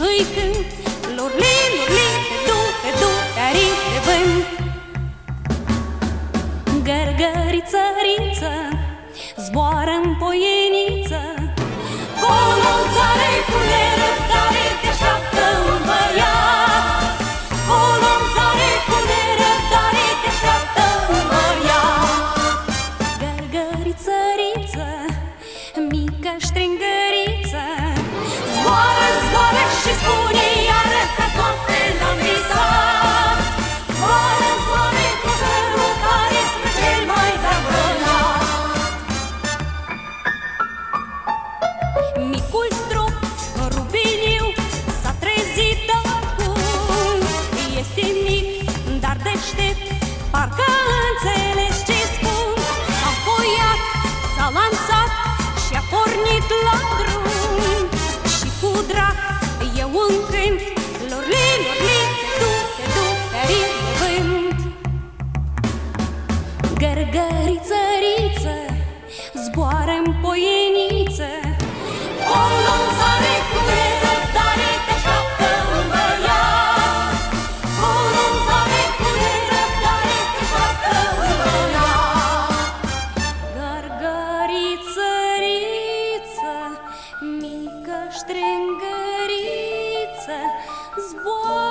îi cânt. Lurli, lurli, te du, te-ari de vânt. Gărgăriță-riță zboară-n poieniță, colonțare cu nerăbdare te așteaptă un băiat. Colonțare cu nerăbdare te așteaptă un băiat. Gărgăriță-riță, mică ștringăriță, zboară, zboară și spune iară ca toate l-am visat. Zboară, zboară cu sărutare spre cel mai drag băiat. Micul strop, rubiniu, s-a trezit acum. Este mic, dar deștept, parcă înțeles ce spun. S-a înfoiat, s-a lansat și-a pornit la drum. Și cu drag eu încânt, lurli, lurli, te du, te-ari de vânt. Gărgăriță-riță zboară-n poieniță, colonțare cu nerăbdare te așteaptă un băiat. Colonțare cu nerăbdare te așteaptă un băiat. Gărgăriță-riță, mică ștrângăriță, zboară